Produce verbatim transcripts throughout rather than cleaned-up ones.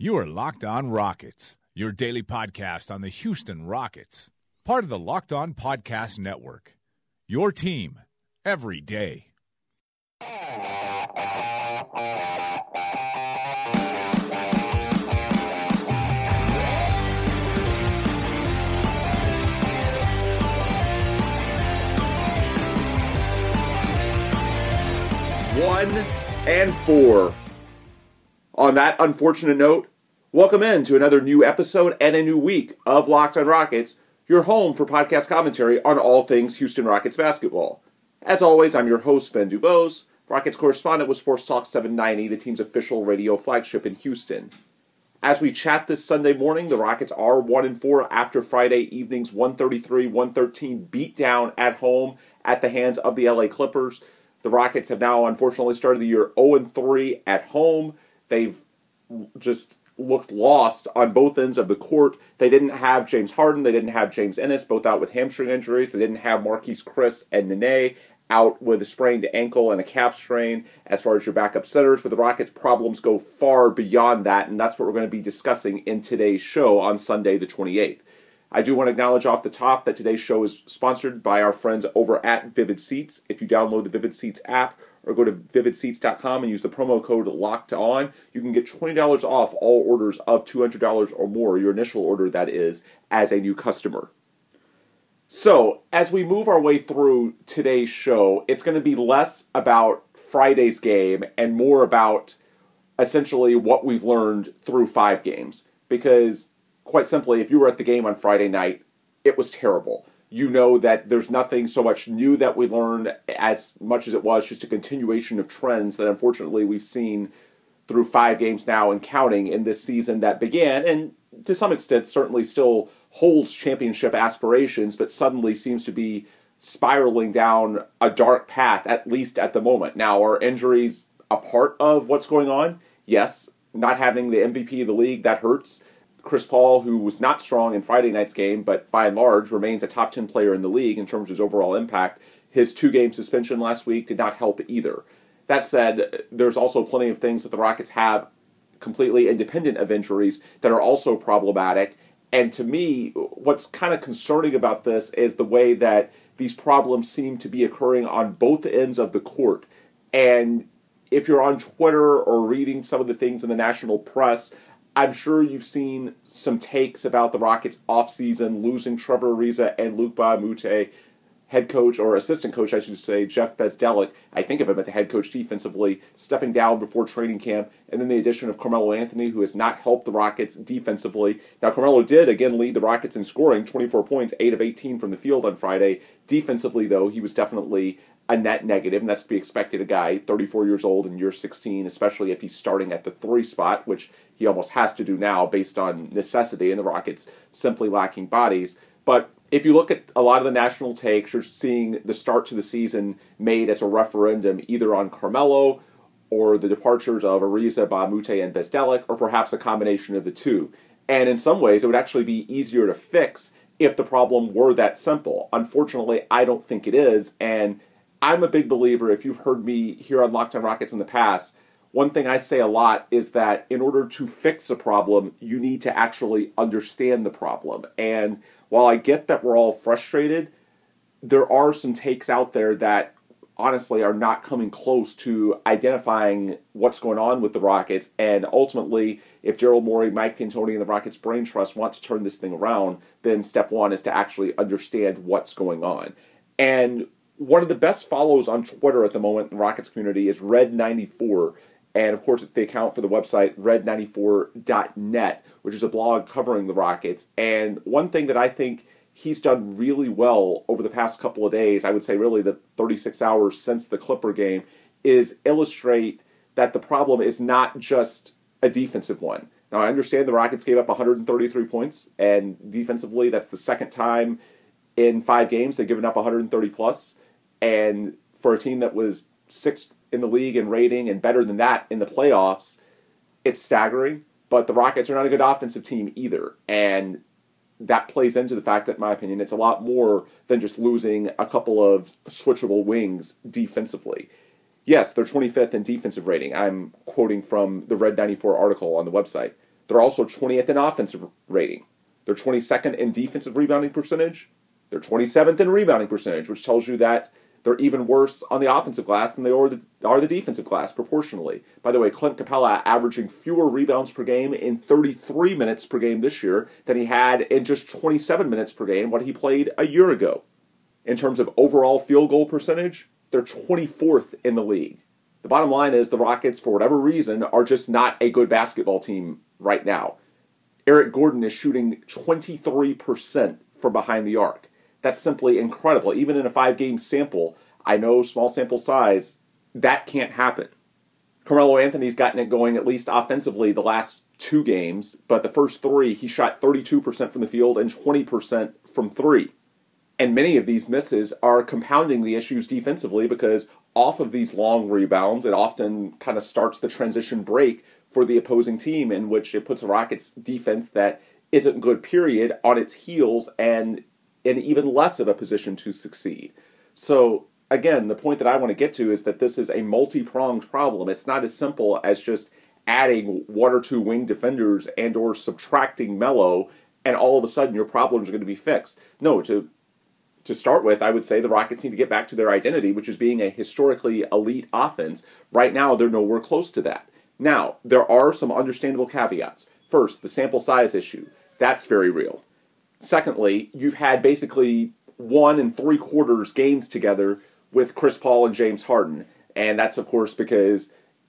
You are Locked On Rockets, your daily podcast on the Houston Rockets, part of the Locked On Podcast Network. Your team every day. One and four. On that unfortunate note, welcome in to another new episode and a new week of Locked On Rockets, your home for podcast commentary on all things Houston Rockets basketball. As always, I'm your host, Ben Dubose, Rockets correspondent with Sports Talk seven ninety, the team's official radio flagship in Houston. As we chat this Sunday morning, the Rockets are one and four after Friday evening's one thirty-three one thirteen beatdown at home at the hands of the L A Clippers. The Rockets have now, unfortunately, started the year oh and three at home. They've just looked lost on both ends of the court. They didn't have James Harden. They didn't have James Ennis, both out with hamstring injuries. They didn't have Marquise Chris and Nene out with a sprained ankle and a calf strain as far as your backup centers. But the Rockets' problems go far beyond that, and that's what we're going to be discussing in today's show on Sunday the twenty-eighth. I do want to acknowledge off the top that today's show is sponsored by our friends over at Vivid Seats. If you download the Vivid Seats app or go to vivid seats dot com and use the promo code LOCKEDON, you can get twenty dollars off all orders of two hundred dollars or more, your initial order that is, as a new customer. So, as we move our way through today's show, it's going to be less about Friday's game and more about essentially what we've learned through five games. Because, quite simply, if you were at the game on Friday night, it was terrible. You know that there's nothing so much new that we learned as much as it was just a continuation of trends that unfortunately we've seen through five games now and counting in this season that began and to some extent certainly still holds championship aspirations, but suddenly seems to be spiraling down a dark path, at least at the moment. Now, are injuries a part of what's going on? Yes. Not having the M V P of the league, that hurts. Chris Paul, who was not strong in Friday night's game, but by and large remains a top ten player in the league in terms of his overall impact, his two-game suspension last week did not help either. That said, there's also plenty of things that the Rockets have completely independent of injuries that are also problematic. And to me, what's kind of concerning about this is the way that these problems seem to be occurring on both ends of the court. And if you're on Twitter or reading some of the things in the national press, I'm sure you've seen some takes about the Rockets' offseason, losing Trevor Ariza and Luc Mbah a Moute, head coach, or assistant coach, I should say, Jeff Bzdelik. I think of him as a head coach defensively, stepping down before training camp, and then the addition of Carmelo Anthony, who has not helped the Rockets defensively. Now, Carmelo did, again, lead the Rockets in scoring, twenty-four points, eight of eighteen from the field on Friday. Defensively, though, he was definitely a net negative, and that's to be expected. A guy thirty-four years old in year sixteen, especially if he's starting at the three spot, which he almost has to do now based on necessity, and the Rockets simply lacking bodies. But if you look at a lot of the national takes, you're seeing the start to the season made as a referendum either on Carmelo or the departures of Ariza, Mbah a Moute, and Bzdelik, or perhaps a combination of the two. And in some ways, it would actually be easier to fix if the problem were that simple. Unfortunately, I don't think it is, and I'm a big believer, if you've heard me here on Locked On Rockets in the past, one thing I say a lot is that in order to fix a problem, you need to actually understand the problem. And while I get that we're all frustrated, there are some takes out there that honestly are not coming close to identifying what's going on with the Rockets. And ultimately, if Gerald Morey, Mike D'Antoni, and the Rockets Brain Trust want to turn this thing around, then step one is to actually understand what's going on. And one of the best follows on Twitter at the moment in the Rockets community is Red ninety-four. And, of course, it's the account for the website red ninety-four dot net, which is a blog covering the Rockets. And one thing that I think he's done really well over the past couple of days, I would say really the thirty-six hours since the Clipper game, is illustrate that the problem is not just a defensive one. Now, I understand the Rockets gave up one hundred thirty-three points, and defensively, that's the second time in five games they've given up one hundred thirty plus. And for a team that was sixth in the league in rating and better than that in the playoffs, it's staggering. But the Rockets are not a good offensive team either. And that plays into the fact that, in my opinion, it's a lot more than just losing a couple of switchable wings defensively. Yes, they're twenty-fifth in defensive rating. I'm quoting from the Red ninety-four article on the website. They're also twentieth in offensive rating. They're twenty-second in defensive rebounding percentage. They're twenty-seventh in rebounding percentage, which tells you that they're even worse on the offensive glass than they are the, are the defensive glass proportionally. By the way, Clint Capella averaging fewer rebounds per game in thirty-three minutes per game this year than he had in just twenty-seven minutes per game when he played a year ago. In terms of overall field goal percentage, they're twenty-fourth in the league. The bottom line is the Rockets, for whatever reason, are just not a good basketball team right now. Eric Gordon is shooting twenty-three percent from behind the arc. That's simply incredible. Even in a five-game sample, I know small sample size, that can't happen. Carmelo Anthony's gotten it going at least offensively the last two games, but the first three, he shot thirty-two percent from the field and twenty percent from three. And many of these misses are compounding the issues defensively because off of these long rebounds, it often kind of starts the transition break for the opposing team, in which it puts a Rockets defense that isn't good, period, on its heels and in even less of a position to succeed. So, again, the point that I want to get to is that this is a multi-pronged problem. It's not as simple as just adding one or two wing defenders and or subtracting Melo, and all of a sudden your problems are going to be fixed. No, to To start with, I would say the Rockets need to get back to their identity, which is being a historically elite offense. Right now, they're nowhere close to that. Now, there are some understandable caveats. First, the sample size issue. That's very real. Secondly, you've had basically one and three quarters games together with Chris Paul and James Harden. And that's, of course, because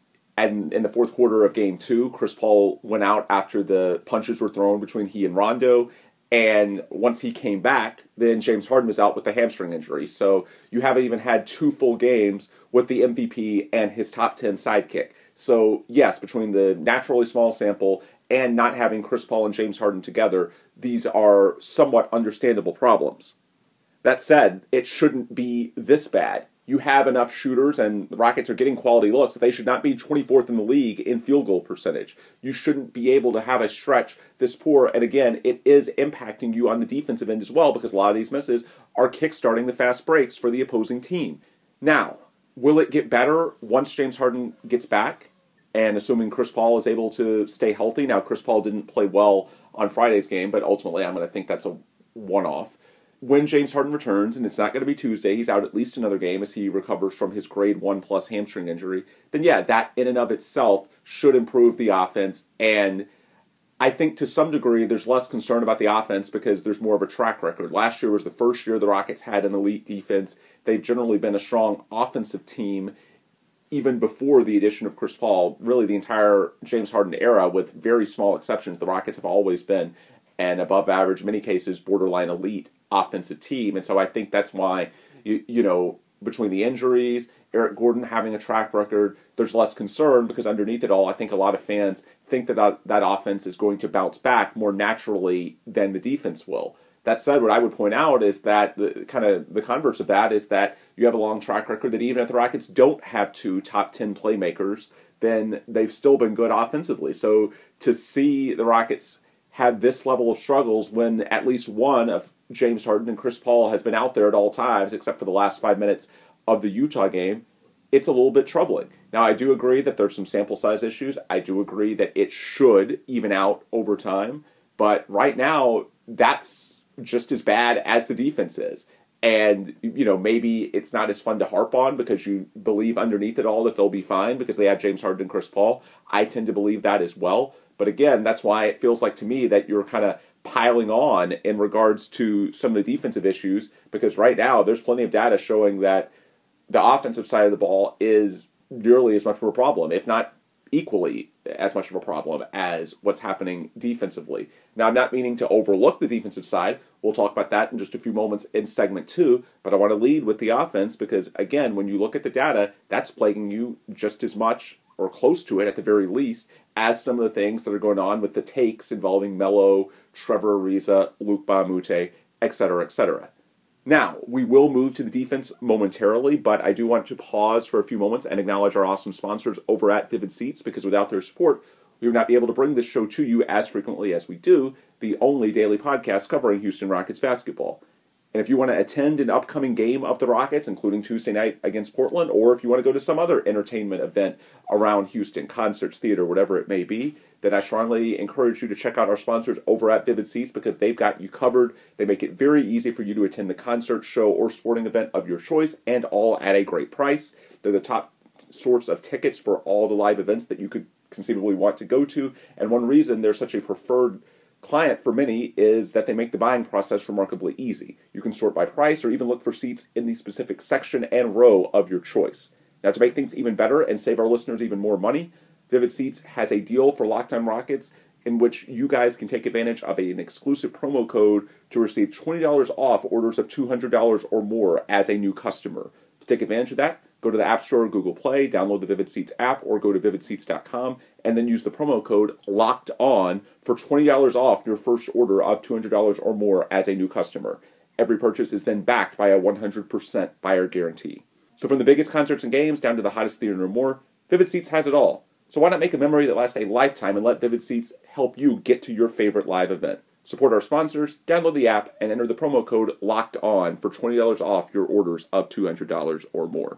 and in the fourth quarter of game two, Chris Paul went out after the punches were thrown between he and Rondo. And once he came back, then James Harden was out with a hamstring injury. So you haven't even had two full games with the M V P and his top ten sidekick. So yes, between the naturally small sample and not having Chris Paul and James Harden together, these are somewhat understandable problems. That said, it shouldn't be this bad. You have enough shooters, and the Rockets are getting quality looks, that they should not be twenty-fourth in the league in field goal percentage. You shouldn't be able to have a stretch this poor, and again, it is impacting you on the defensive end as well, because a lot of these misses are kickstarting the fast breaks for the opposing team. Now, will it get better once James Harden gets back, and assuming Chris Paul is able to stay healthy? Now, Chris Paul didn't play well on Friday's game, but ultimately I'm going to think that's a one-off. When James Harden returns, and it's not going to be Tuesday, he's out at least another game as he recovers from his grade one plus hamstring injury, then yeah, that in and of itself should improve the offense. And I think to some degree there's less concern about the offense because there's more of a track record. Last year was the first year the Rockets had an elite defense. They've generally been a strong offensive team even before the addition of Chris Paul. Really the entire James Harden era, with very small exceptions, the Rockets have always been an above average, in many cases borderline elite offensive team. And so I think that's why, you, you know, between the injuries, Eric Gordon having a track record, there's less concern because underneath it all, I think a lot of fans think that that, that offense is going to bounce back more naturally than the defense will. That said, what I would point out is that the kind of the converse of that is that you have a long track record that even if the Rockets don't have two top ten playmakers, then they've still been good offensively. So to see the Rockets have this level of struggles when at least one of James Harden and Chris Paul has been out there at all times, except for the last five minutes of the Utah game, it's a little bit troubling. Now, I do agree that there's some sample size issues. I do agree that it should even out over time. But right now, that's just as bad as the defense is. And, you know, maybe it's not as fun to harp on because you believe underneath it all that they'll be fine because they have James Harden and Chris Paul. I tend to believe that as well. But again, that's why it feels like to me that you're kind of piling on in regards to some of the defensive issues, because right now there's plenty of data showing that the offensive side of the ball is nearly as much of a problem, if not equally as much of a problem as what's happening defensively. Now, I'm not meaning to overlook the defensive side. We'll talk about that in just a few moments in segment two, but I want to lead with the offense because, again, when you look at the data, that's plaguing you just as much or close to it at the very least as some of the things that are going on with the takes involving Melo, Trevor Ariza, Luc Mbah a Moute, et cetera, et cetera. Now, we will move to the defense momentarily, but I do want to pause for a few moments and acknowledge our awesome sponsors over at Vivid Seats, because without their support, we would not be able to bring this show to you as frequently as we do, the only daily podcast covering Houston Rockets basketball. And if you want to attend an upcoming game of the Rockets, including Tuesday night against Portland, or if you want to go to some other entertainment event around Houston, concerts, theater, whatever it may be, then I strongly encourage you to check out our sponsors over at Vivid Seats because they've got you covered. They make it very easy for you to attend the concert, show, or sporting event of your choice, and all at a great price. They're the top sorts of tickets for all the live events that you could conceivably want to go to, and one reason they're such a preferred client for many is that they make the buying process remarkably easy. You can sort by price or even look for seats in the specific section and row of your choice. Now, to make things even better and save our listeners even more money, Vivid Seats has a deal for Locked On Rockets in which you guys can take advantage of an exclusive promo code to receive twenty dollars off orders of two hundred dollars or more as a new customer. To take advantage of that, go to the App Store or Google Play, download the Vivid Seats app, or go to vivid seats dot com, and then use the promo code LOCKEDON for twenty dollars off your first order of two hundred dollars or more as a new customer. Every purchase is then backed by a one hundred percent buyer guarantee. So from the biggest concerts and games down to the hottest theater and more, Vivid Seats has it all. So why not make a memory that lasts a lifetime and let Vivid Seats help you get to your favorite live event? Support our sponsors, download the app, and enter the promo code LOCKEDON for twenty dollars off your orders of two hundred dollars or more.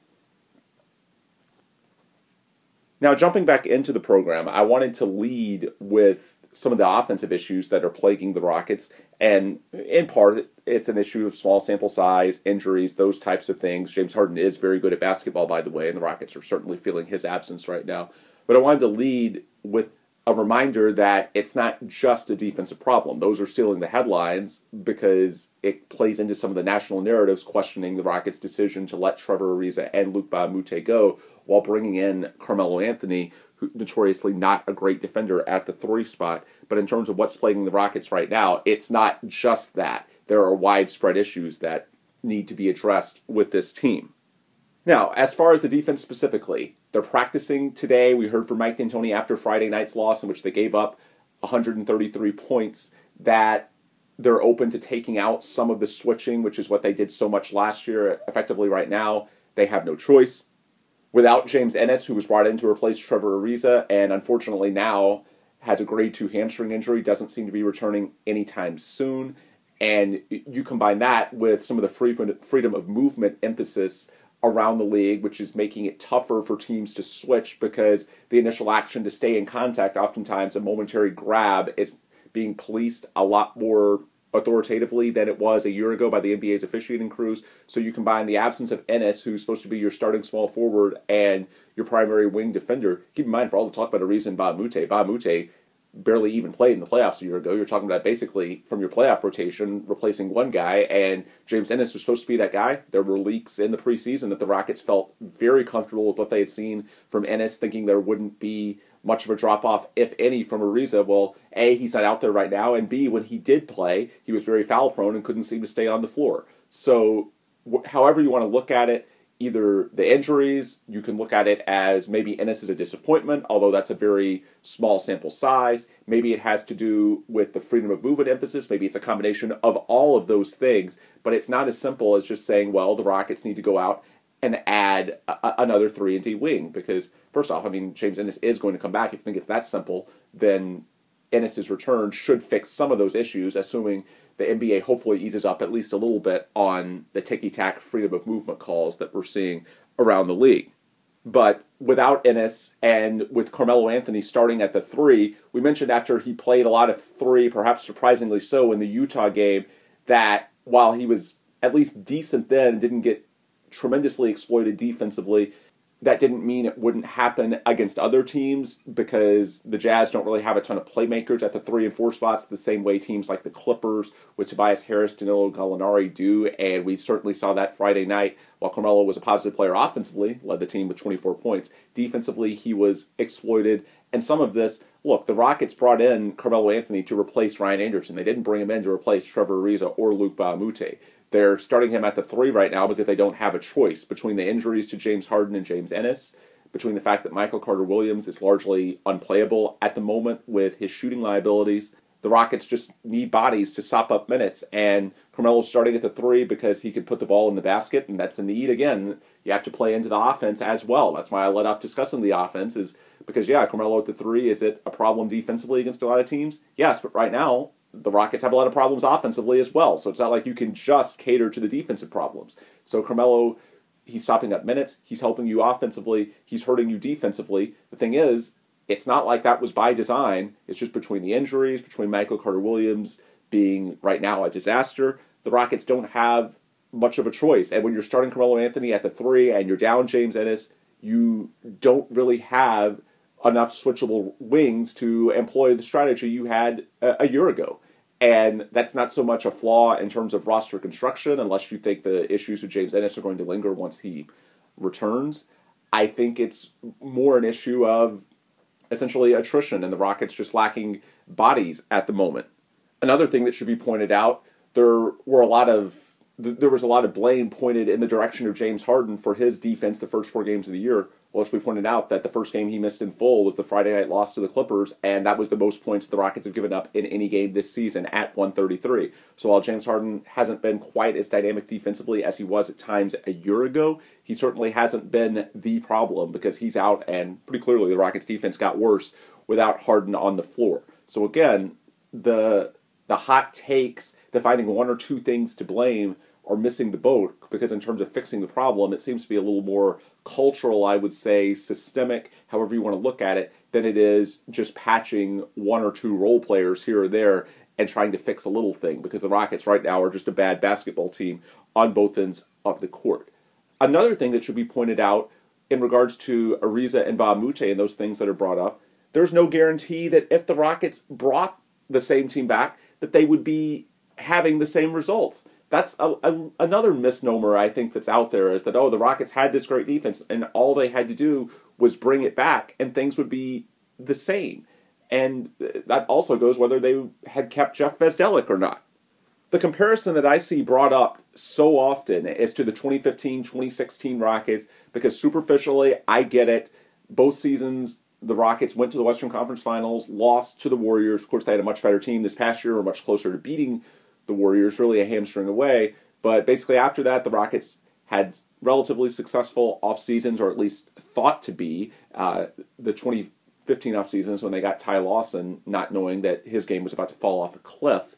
Now, jumping back into the program, I wanted to lead with some of the offensive issues that are plaguing the Rockets, and in part, it's an issue of small sample size, injuries, those types of things. James Harden is very good at basketball, by the way, and the Rockets are certainly feeling his absence right now. But I wanted to lead with a reminder that it's not just a defensive problem. Those are stealing the headlines because it plays into some of the national narratives questioning the Rockets' decision to let Trevor Ariza and Luc Mbah a Moute go while bringing in Carmelo Anthony, who notoriously not a great defender at the three spot. But in terms of what's plaguing the Rockets right now, it's not just that. There are widespread issues that need to be addressed with this team. Now, as far as the defense specifically, they're practicing today. We heard from Mike D'Antoni after Friday night's loss, in which they gave up one hundred thirty-three points, that they're open to taking out some of the switching, which is what they did so much last year. Effectively right now, they have no choice. Without James Ennis, who was brought in to replace Trevor Ariza, and unfortunately now has a grade two hamstring injury, doesn't seem to be returning anytime soon. And you combine that with some of the free freedom of movement emphasis around the league, which is making it tougher for teams to switch because the initial action to stay in contact, oftentimes a momentary grab, is being policed a lot more authoritatively than it was a year ago by the N B A's officiating crews. So you combine the absence of Ennis, who's supposed to be your starting small forward, and your primary wing defender. Keep in mind, for all the talk about Ariza and Mbah a Moute, Mbah a Moute barely even played in the playoffs a year ago. You're talking about basically from your playoff rotation replacing one guy, and James Ennis was supposed to be that guy. There were leaks in the preseason that the Rockets felt very comfortable with what they had seen from Ennis, thinking there wouldn't be much of a drop-off, if any, from Ariza. Well, A, he's not out there right now, and B, when he did play, he was very foul-prone and couldn't seem to stay on the floor. So wh- however you want to look at it, either the injuries, you can look at it as maybe Ennis is a disappointment, although that's a very small sample size. Maybe it has to do with the freedom of movement emphasis. Maybe it's a combination of all of those things. But it's not as simple as just saying, well, the Rockets need to go out and add a- another three and D wing. Because, first off, I mean, James Ennis is going to come back. If you think it's that simple, then Ennis' return should fix some of those issues, assuming the N B A hopefully eases up at least a little bit on the ticky-tack freedom of movement calls that we're seeing around the league. But without Ennis and with Carmelo Anthony starting at the three, we mentioned after he played a lot of three, perhaps surprisingly so in the Utah game, that while he was at least decent then and didn't get tremendously exploited defensively, that didn't mean it wouldn't happen against other teams because the Jazz don't really have a ton of playmakers at the three and four spots the same way teams like the Clippers with Tobias Harris, Danilo Gallinari do, and we certainly saw that Friday night. While Carmelo was a positive player offensively, led the team with twenty-four points, defensively he was exploited. And some of this, look, the Rockets brought in Carmelo Anthony to replace Ryan Anderson. They didn't bring him in to replace Trevor Ariza or Luc Mbah a Moute. They're starting him at the three right now because they don't have a choice between the injuries to James Harden and James Ennis, between the fact that Michael Carter-Williams is largely unplayable at the moment with his shooting liabilities. The Rockets just need bodies to sop up minutes, and Carmelo's starting at the three because he can put the ball in the basket, and that's a need. Again, you have to play into the offense as well. That's why I let off discussing the offense, is because, yeah, Carmelo at the three, is it a problem defensively against a lot of teams? Yes, but right now, the Rockets have a lot of problems offensively as well. So it's not like you can just cater to the defensive problems. So Carmelo, he's sopping up minutes. He's helping you offensively. He's hurting you defensively. The thing is, it's not like that was by design. It's just between the injuries, between Michael Carter-Williams being right now a disaster. The Rockets don't have much of a choice. And when you're starting Carmelo Anthony at the three and you're down James Ennis, you don't really have enough switchable wings to employ the strategy you had a, a year ago. And that's not so much a flaw in terms of roster construction, unless you think the issues with James Ennis are going to linger once he returns. I think it's more an issue of essentially attrition and the Rockets just lacking bodies at the moment. Another thing that should be pointed out, there were a lot of there was a lot of blame pointed in the direction of James Harden for his defense the first four games of the year. Well, as we pointed out, that the first game he missed in full was the Friday night loss to the Clippers, and that was the most points the Rockets have given up in any game this season at one thirty-three. So while James Harden hasn't been quite as dynamic defensively as he was at times a year ago, he certainly hasn't been the problem because he's out, and pretty clearly the Rockets' defense got worse without Harden on the floor. So again, the the hot takes, the finding one or two things to blame are missing the boat, because in terms of fixing the problem, it seems to be a little more cultural, I would say, systemic, however you want to look at it, than it is just patching one or two role players here or there and trying to fix a little thing, because the Rockets right now are just a bad basketball team on both ends of the court. Another thing that should be pointed out in regards to Ariza and Mbah a Moute and those things that are brought up, there's no guarantee that if the Rockets brought the same team back, that they would be having the same results. That's a, a, another misnomer, I think, that's out there, is that, oh, the Rockets had this great defense, and all they had to do was bring it back, and things would be the same. And that also goes whether they had kept Jeff Bzdelik or not. The comparison that I see brought up so often is to the twenty fifteen twenty sixteen Rockets, because superficially, I get it. Both seasons, the Rockets went to the Western Conference Finals, lost to the Warriors. Of course, they had a much better team this past year, were much closer to beating the Warriors, really a hamstring away. But basically after that, the Rockets had relatively successful off seasons, or at least thought to be. Uh, the twenty fifteen off seasons when they got Ty Lawson, not knowing that his game was about to fall off a cliff.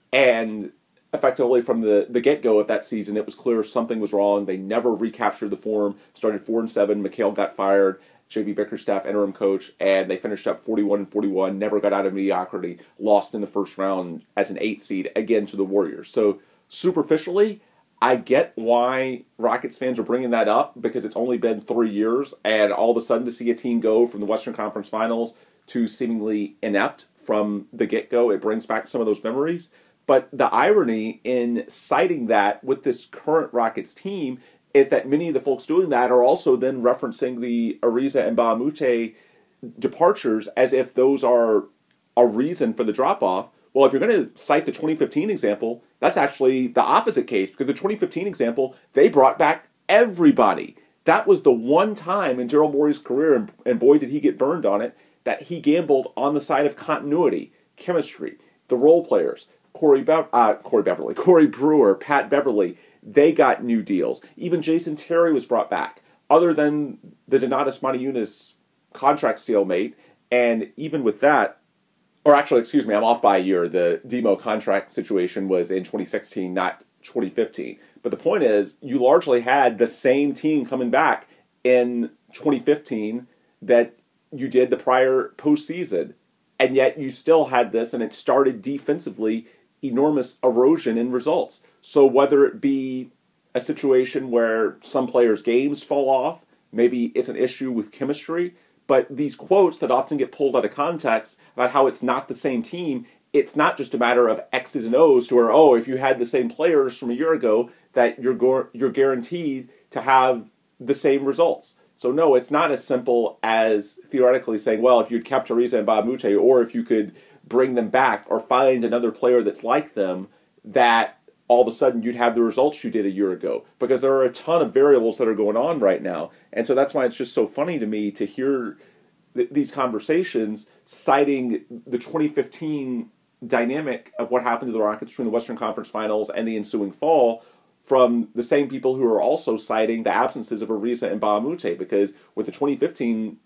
And effectively from the, the get-go of that season, it was clear something was wrong. They never recaptured the form, started four and seven. McHale got fired. J B Bickerstaff, interim coach, and they finished up forty-one and forty-one, never got out of mediocrity, lost in the first round as an eight seed, again to the Warriors. So superficially, I get why Rockets fans are bringing that up, because it's only been three years, and all of a sudden to see a team go from the Western Conference Finals to seemingly inept from the get-go, it brings back some of those memories. But the irony in citing that with this current Rockets team is that many of the folks doing that are also then referencing the Ariza and Mbah a Moute departures as if those are a reason for the drop-off. Well, if you're going to cite the twenty fifteen example, that's actually the opposite case, because the twenty fifteen example, they brought back everybody. That was the one time in Daryl Morey's career, and, and boy did he get burned on it, that he gambled on the side of continuity, chemistry, the role players, Corey, Be- uh, Corey Beverly, Corey Brewer, Pat Beverly. They got new deals. Even Jason Terry was brought back. Other than the Donatas Motiejunas contract stalemate, and even with that, or actually, excuse me, I'm off by a year. The Demo contract situation was in twenty sixteen, not twenty fifteen. But the point is, you largely had the same team coming back in twenty fifteen that you did the prior postseason, and yet you still had this, and it started defensively, enormous erosion in results. So whether it be a situation where some players' games fall off, maybe it's an issue with chemistry, but these quotes that often get pulled out of context about how it's not the same team, it's not just a matter of X's and O's to where, oh, if you had the same players from a year ago, that you're go- you're guaranteed to have the same results. So no, it's not as simple as theoretically saying, well, if you'd kept Ariza and Mbah a Moute, or if you could bring them back or find another player that's like them, that all of a sudden you'd have the results you did a year ago, because there are a ton of variables that are going on right now. And so that's why it's just so funny to me to hear th- these conversations citing the twenty fifteen dynamic of what happened to the Rockets between the Western Conference Finals and the ensuing fall from the same people who are also citing the absences of Ariza and Mbah a Moute, because with the twenty fifteen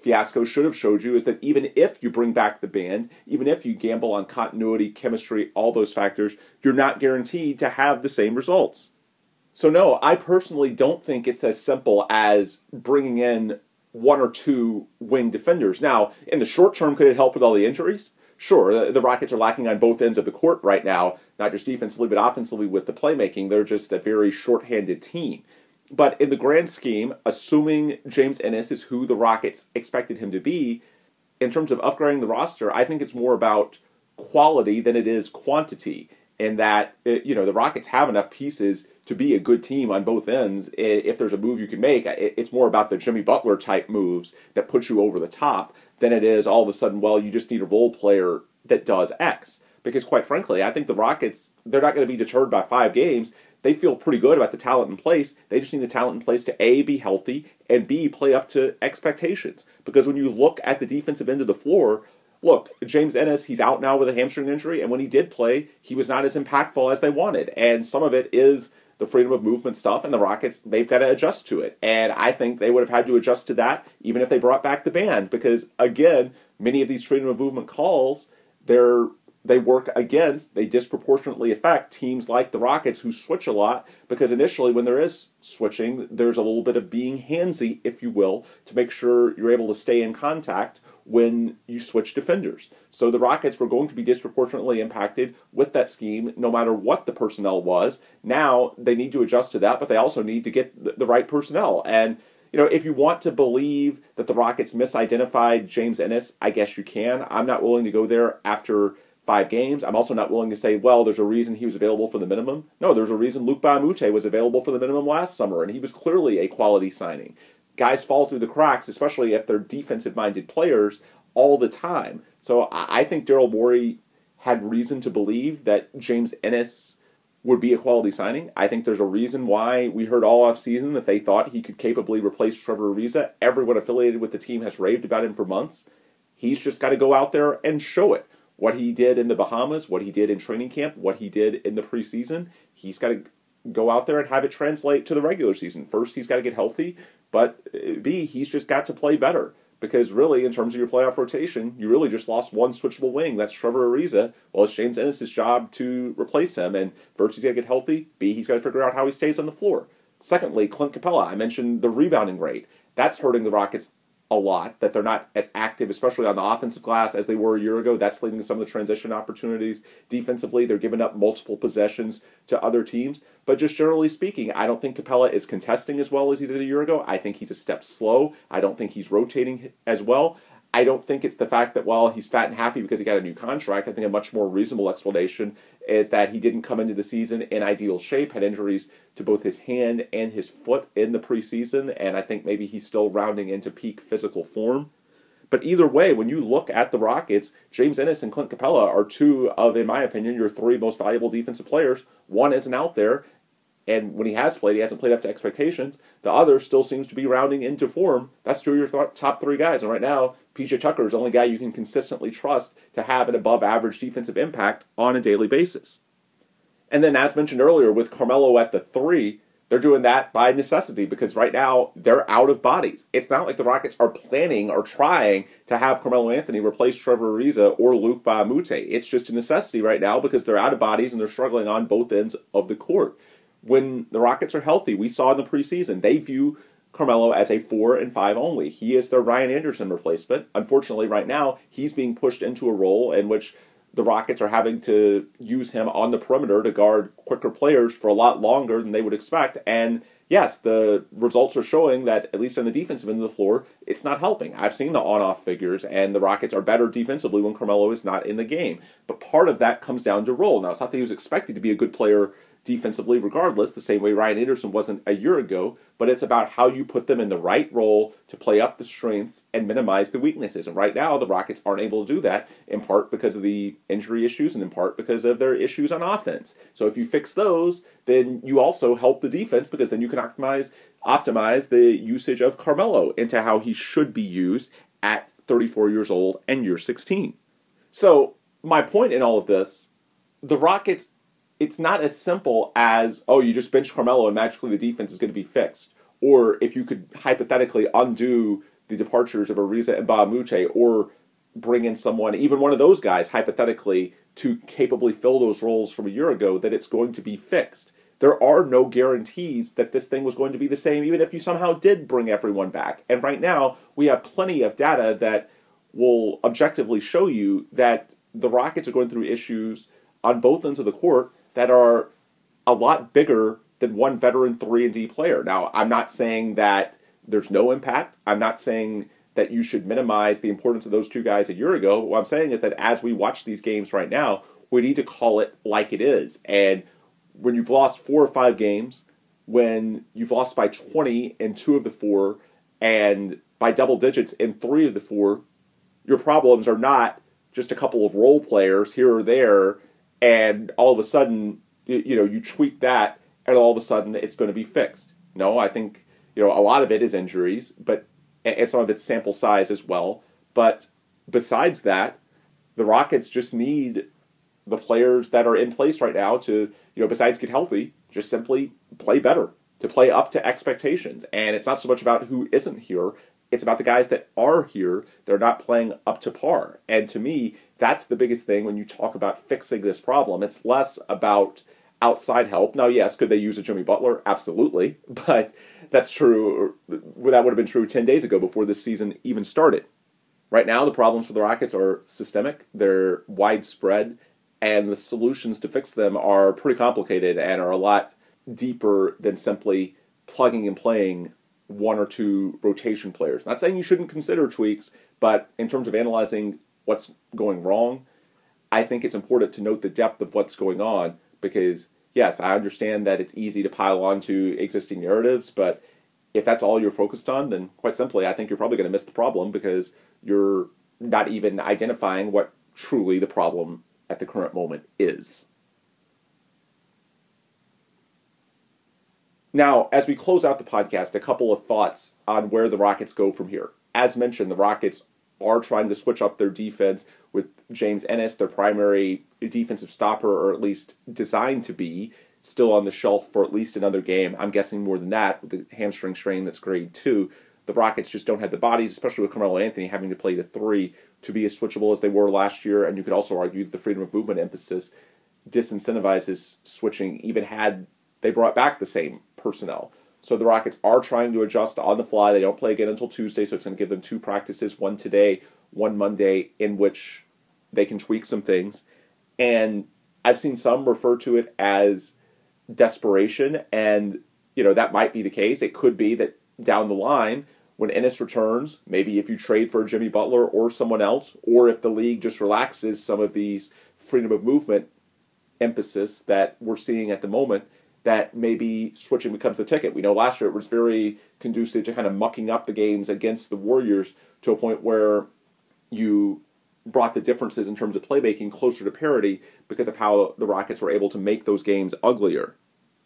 fiasco should have showed you is that even if you bring back the band, even if you gamble on continuity, chemistry, all those factors, you're not guaranteed to have the same results. So no, I personally don't think it's as simple as bringing in one or two wing defenders. Now, in the short term, could it help with all the injuries? Sure, the Rockets are lacking on both ends of the court right now, not just defensively, but offensively with the playmaking. They're just a very shorthanded team. But in the grand scheme, assuming James Ennis is who the Rockets expected him to be, in terms of upgrading the roster, I think it's more about quality than it is quantity. In that, you know, the Rockets have enough pieces to be a good team on both ends. If there's a move you can make, it's more about the Jimmy Butler type moves that put you over the top than it is all of a sudden, well, you just need a role player that does X. Because quite frankly, I think the Rockets, they're not going to be deterred by five games. They feel pretty good about the talent in place. They just need the talent in place to A, be healthy, and B, play up to expectations. Because when you look at the defensive end of the floor, look, James Ennis, he's out now with a hamstring injury, and when he did play, he was not as impactful as they wanted. And some of it is the freedom of movement stuff, and the Rockets, they've got to adjust to it. And I think they would have had to adjust to that even if they brought back the band, because, again, many of these freedom of movement calls, they're they work against, they disproportionately affect teams like the Rockets who switch a lot, because initially when there is switching, there's a little bit of being handsy, if you will, to make sure you're able to stay in contact when you switch defenders. So the Rockets were going to be disproportionately impacted with that scheme, no matter what the personnel was. Now they need to adjust to that, but they also need to get the right personnel. And you know, if you want to believe that the Rockets misidentified James Ennis, I guess you can. I'm not willing to go there after five games. I'm also not willing to say, well, there's a reason he was available for the minimum. No, there's a reason Luc Mbah a Moute was available for the minimum last summer, and he was clearly a quality signing. Guys fall through the cracks, especially if they're defensive-minded players, all the time. So I think Daryl Morey had reason to believe that James Ennis would be a quality signing. I think there's a reason why we heard all offseason that they thought he could capably replace Trevor Ariza. Everyone affiliated with the team has raved about him for months. He's just got to go out there and show it. What he did in the Bahamas, what he did in training camp, what he did in the preseason, he's got to go out there and have it translate to the regular season. First, he's got to get healthy, but B, he's just got to play better. Because really, in terms of your playoff rotation, you really just lost one switchable wing. That's Trevor Ariza. Well, it's James Ennis' job to replace him. And first, he's got to get healthy. B, he's got to figure out how he stays on the floor. Secondly, Clint Capella. I mentioned the rebounding rate. That's hurting the Rockets a lot, that they're not as active, especially on the offensive glass, as they were a year ago. That's leading to some of the transition opportunities. Defensively, they're giving up multiple possessions to other teams. But just generally speaking, I don't think Capella is contesting as well as he did a year ago. I think he's a step slow. I don't think he's rotating as well. I don't think it's the fact that, well, he's fat and happy because he got a new contract. I think a much more reasonable explanation is that he didn't come into the season in ideal shape, had injuries to both his hand and his foot in the preseason, and I think maybe he's still rounding into peak physical form. But either way, when you look at the Rockets, James Ennis and Clint Capella are two of, in my opinion, your three most valuable defensive players. One isn't out there, and when he has played, he hasn't played up to expectations. The other still seems to be rounding into form. That's two of your th- top three guys. And right now, P J Tucker is the only guy you can consistently trust to have an above-average defensive impact on a daily basis. And then, as mentioned earlier, with Carmelo at the three, they're doing that by necessity because right now, they're out of bodies. It's not like the Rockets are planning or trying to have Carmelo Anthony replace Trevor Ariza or Luc Mbah a Moute. It's just a necessity right now because they're out of bodies and they're struggling on both ends of the court. When the Rockets are healthy, we saw in the preseason, they view Carmelo as a four and five only. He is their Ryan Anderson replacement. Unfortunately, right now, he's being pushed into a role in which the Rockets are having to use him on the perimeter to guard quicker players for a lot longer than they would expect. And yes, the results are showing that, at least on the defensive end of the floor, it's not helping. I've seen the on-off figures, and the Rockets are better defensively when Carmelo is not in the game. But part of that comes down to role. Now, it's not that he was expected to be a good player defensively regardless, the same way Ryan Anderson wasn't a year ago, but it's about how you put them in the right role to play up the strengths and minimize the weaknesses. And right now, the Rockets aren't able to do that, in part because of the injury issues and in part because of their issues on offense. So if you fix those, then you also help the defense because then you can optimize, optimize the usage of Carmelo into how he should be used at thirty-four years old and year sixteen. So my point in all of this, the Rockets, it's not as simple as, oh, you just bench Carmelo and magically the defense is going to be fixed. Or if you could hypothetically undo the departures of Ariza and Bahamute, or bring in someone, even one of those guys, hypothetically, to capably fill those roles from a year ago, that it's going to be fixed. There are no guarantees that this thing was going to be the same, even if you somehow did bring everyone back. And right now, we have plenty of data that will objectively show you that the Rockets are going through issues on both ends of the court that are a lot bigger than one veteran three and D player. Now, I'm not saying that there's no impact. I'm not saying that you should minimize the importance of those two guys a year ago. What I'm saying is that as we watch these games right now, we need to call it like it is. And when you've lost four or five games, when you've lost by twenty in two of the four, and by double digits in three of the four, your problems are not just a couple of role players here or there, and all of a sudden, you know, you tweak that, and all of a sudden it's going to be fixed. No, I think, you know, a lot of it is injuries, but and some of it's sample size as well. But besides that, the Rockets just need the players that are in place right now to, you know, besides get healthy, just simply play better, to play up to expectations. And it's not so much about who isn't here. It's about the guys that are here. They're not playing up to par. And to me, that's the biggest thing when you talk about fixing this problem. It's less about outside help. Now, yes, could they use a Jimmy Butler? Absolutely. But that's true. That would have been true ten days ago before this season even started. Right now, the problems for the Rockets are systemic. They're widespread. And the solutions to fix them are pretty complicated and are a lot deeper than simply plugging and playing one or two rotation players. Not saying you shouldn't consider tweaks, but in terms of analyzing what's going wrong, I think it's important to note the depth of what's going on because, yes, I understand that it's easy to pile on to existing narratives, but if that's all you're focused on, then quite simply, I think you're probably going to miss the problem because you're not even identifying what truly the problem at the current moment is. Now, as we close out the podcast, a couple of thoughts on where the Rockets go from here. As mentioned, the Rockets are trying to switch up their defense with James Ennis, their primary defensive stopper, or at least designed to be, still on the shelf for at least another game. I'm guessing more than that with the hamstring strain that's grade two. The Rockets just don't have the bodies, especially with Carmelo Anthony having to play the three, to be as switchable as they were last year. And you could also argue that the freedom of movement emphasis disincentivizes switching, even had they brought back the same personnel. So the Rockets are trying to adjust on the fly. They don't play again until Tuesday, so it's going to give them two practices, one today, one Monday, in which they can tweak some things. And I've seen some refer to it as desperation, and you know that might be the case. It could be that down the line, when Ennis returns, maybe if you trade for Jimmy Butler or someone else, or if the league just relaxes some of these freedom of movement emphasis that we're seeing at the moment, that maybe switching becomes the ticket. We know last year it was very conducive to kind of mucking up the games against the Warriors to a point where you brought the differences in terms of playmaking closer to parity because of how the Rockets were able to make those games uglier.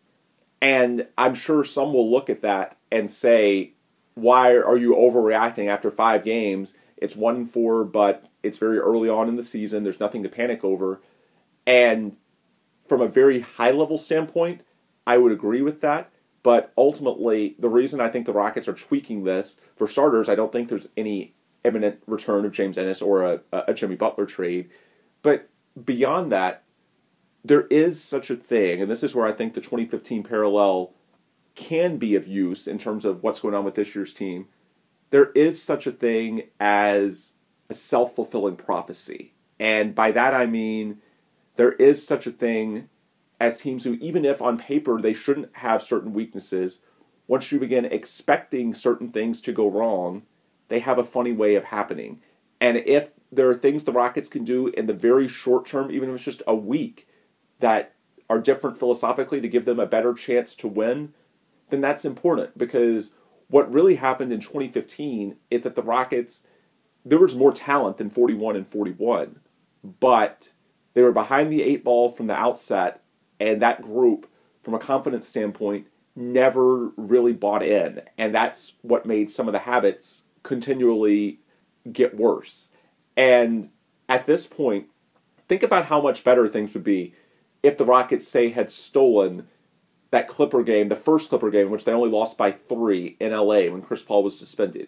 And I'm sure some will look at that and say, why are you overreacting after five games? It's one and four, but it's very early on in the season. There's nothing to panic over. And from a very high-level standpoint, I would agree with that. But ultimately, the reason I think the Rockets are tweaking this, for starters, I don't think there's any imminent return of James Ennis or a, a Jimmy Butler trade. But beyond that, there is such a thing, and this is where I think the twenty fifteen parallel can be of use in terms of what's going on with this year's team. There is such a thing as a self-fulfilling prophecy. And by that I mean there is such a thing as teams who, even if on paper they shouldn't have certain weaknesses, once you begin expecting certain things to go wrong, they have a funny way of happening. And if there are things the Rockets can do in the very short term, even if it's just a week, that are different philosophically to give them a better chance to win, then that's important. Because what really happened in twenty fifteen is that the Rockets, there was more talent than forty-one and forty-one, but they were behind the eight ball from the outset, and that group, from a confidence standpoint, never really bought in. And that's what made some of the habits continually get worse. And at this point, think about how much better things would be if the Rockets, say, had stolen that Clipper game, the first Clipper game, in which they only lost by three in L A when Chris Paul was suspended.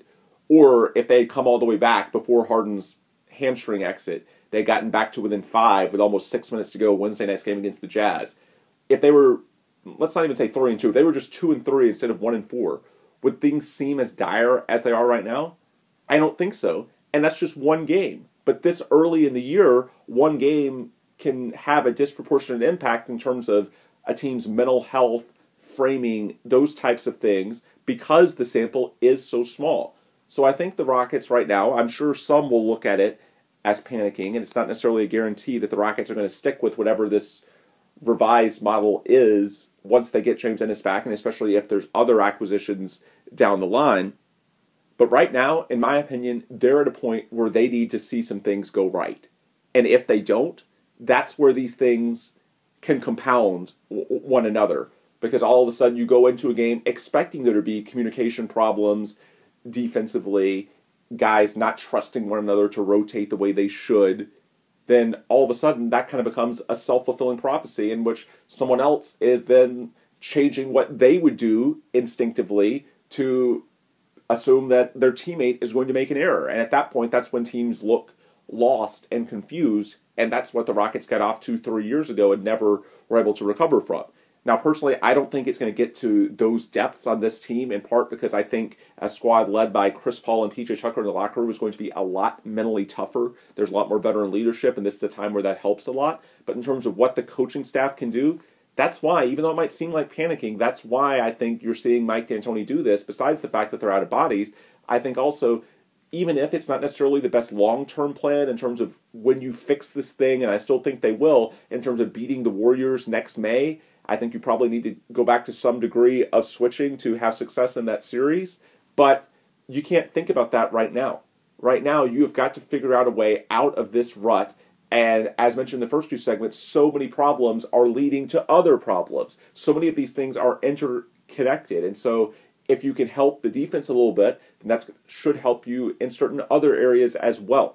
Or if they had come all the way back before Harden's hamstring exit, they had gotten back to within five with almost six minutes to go Wednesday night's game against the Jazz. If they were, let's not even say three and two, if they were just two and three instead of one and four, would things seem as dire as they are right now? I don't think so. And that's just one game. But this early in the year, one game can have a disproportionate impact in terms of a team's mental health, framing, those types of things, because the sample is so small. So I think the Rockets right now, I'm sure some will look at it as panicking, and it's not necessarily a guarantee that the Rockets are going to stick with whatever this revised model is once they get James Ennis back, and especially if there's other acquisitions down the line. But right now, in my opinion, they're at a point where they need to see some things go right. And if they don't, that's where these things can compound w- one another. Because all of a sudden you go into a game expecting there to be communication problems defensively, guys not trusting one another to rotate the way they should. Then all of a sudden that kind of becomes a self-fulfilling prophecy in which someone else is then changing what they would do instinctively to assume that their teammate is going to make an error. And at that point, that's when teams look lost and confused, and that's what the Rockets got off to three years ago and never were able to recover from. Now, personally, I don't think it's going to get to those depths on this team, in part because I think a squad led by Chris Paul and P J Tucker in the locker room is going to be a lot mentally tougher. There's a lot more veteran leadership, and this is a time where that helps a lot. But in terms of what the coaching staff can do, that's why, even though it might seem like panicking, that's why I think you're seeing Mike D'Antoni do this, besides the fact that they're out of bodies. I think also, even if it's not necessarily the best long-term plan in terms of when you fix this thing, and I still think they will, in terms of beating the Warriors next May, I think you probably need to go back to some degree of switching to have success in that series. But you can't think about that right now. Right now, you have got to figure out a way out of this rut. And as mentioned in the first two segments, so many problems are leading to other problems. So many of these things are interconnected. And so if you can help the defense a little bit, then that should help you in certain other areas as well.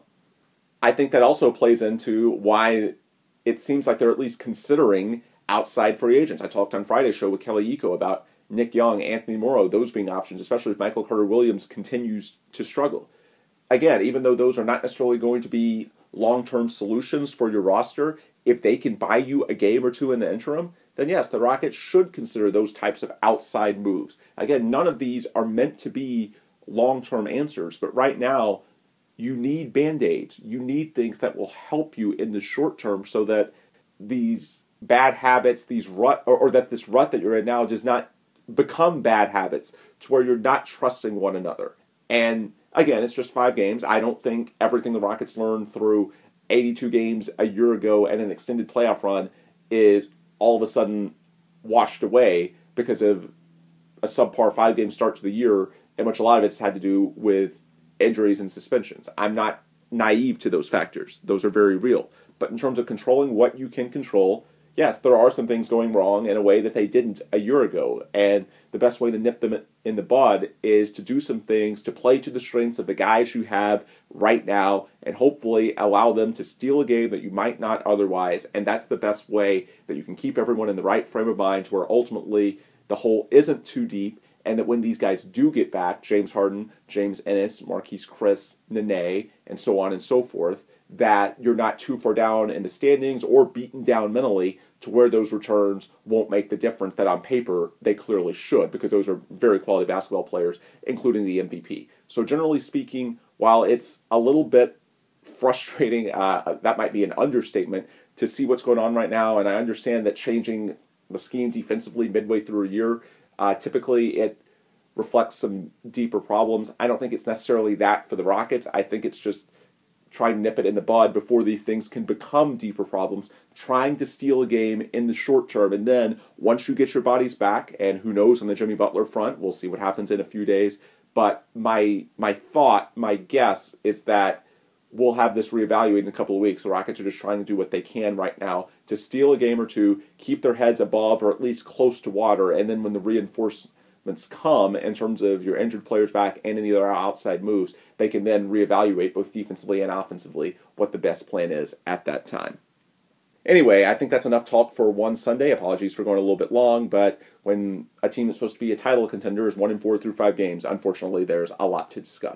I think that also plays into why it seems like they're at least considering outside free agents. I talked on Friday's show with Kelly Iko about Nick Young, Anthony Morrow, those being options, especially if Michael Carter-Williams continues to struggle. Again, even though those are not necessarily going to be long-term solutions for your roster, if they can buy you a game or two in the interim, then yes, the Rockets should consider those types of outside moves. Again, none of these are meant to be long-term answers, but right now, you need Band-Aids. You need things that will help you in the short term so that these bad habits, these rut, or, or that this rut that you're in now does not become bad habits to where you're not trusting one another. And again, it's just five games. I don't think everything the Rockets learned through eighty-two games a year ago and an extended playoff run is all of a sudden washed away because of a subpar five-game start to the year, in which a lot of it's had to do with injuries and suspensions. I'm not naive to those factors. Those are very real. But in terms of controlling what you can control, yes, there are some things going wrong in a way that they didn't a year ago. And the best way to nip them in the bud is to do some things to play to the strengths of the guys you have right now and hopefully allow them to steal a game that you might not otherwise. And that's the best way that you can keep everyone in the right frame of mind to where ultimately the hole isn't too deep, and that when these guys do get back, James Harden, James Ennis, Marquise Chris, Nene, and so on and so forth, that you're not too far down in the standings or beaten down mentally to where those returns won't make the difference that on paper they clearly should, because those are very quality basketball players, including the M V P. So generally speaking, while it's a little bit frustrating, uh, that might be an understatement, to see what's going on right now, and I understand that changing the scheme defensively midway through a year, uh, typically it reflects some deeper problems. I don't think it's necessarily that for the Rockets. I think it's just trying to nip it in the bud before these things can become deeper problems, trying to steal a game in the short term. And then once you get your bodies back, and who knows on the Jimmy Butler front, we'll see what happens in a few days. But my my thought, my guess is that we'll have this reevaluated in a couple of weeks. The Rockets are just trying to do what they can right now to steal a game or two, keep their heads above or at least close to water, and then when the reinforcements come in terms of your injured players back and any other outside moves, they can then reevaluate both defensively and offensively what the best plan is at that time. Anyway, I think that's enough talk for one Sunday. Apologies for going a little bit long, but when a team is supposed to be a title contender is one and four through five games, unfortunately there's a lot to discuss.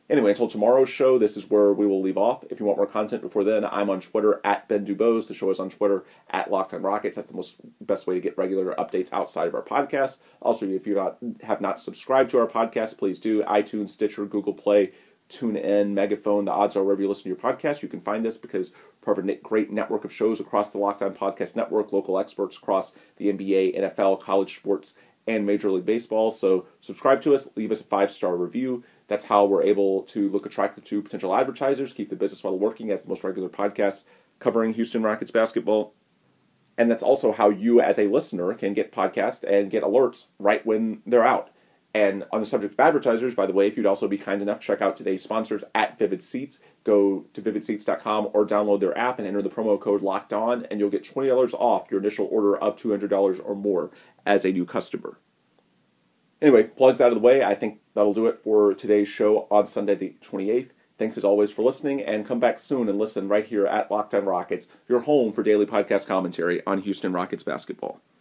Anyway, until tomorrow's show, this is where we will leave off. If you want more content before then, I'm on Twitter at Ben Dubose. The show is on Twitter at Locked on Rockets. That's the most best way to get regular updates outside of our podcast. Also, if you not, have not subscribed to our podcast, please do. iTunes, Stitcher, Google Play, TuneIn, Megaphone. The odds are wherever you listen to your podcast, you can find this because part of a great network of shows across the Locked On Podcast Network, local experts across the N B A, N F L, college sports, and Major League Baseball. So subscribe to us, leave us a five-star review. That's how we're able to look attractive to potential advertisers, keep the business model working as the most regular podcast covering Houston Rockets basketball. And that's also how you, as a listener, can get podcasts and get alerts right when they're out. And on the subject of advertisers, by the way, if you'd also be kind enough to check out today's sponsors at Vivid Seats, go to vivid seats dot com or download their app and enter the promo code LOCKEDON, and you'll get twenty dollars off your initial order of two hundred dollars or more as a new customer. Anyway, plugs out of the way. I think that'll do it for today's show on Sunday the twenty-eighth. Thanks as always for listening, and come back soon and listen right here at Locked On Rockets, your home for daily podcast commentary on Houston Rockets basketball.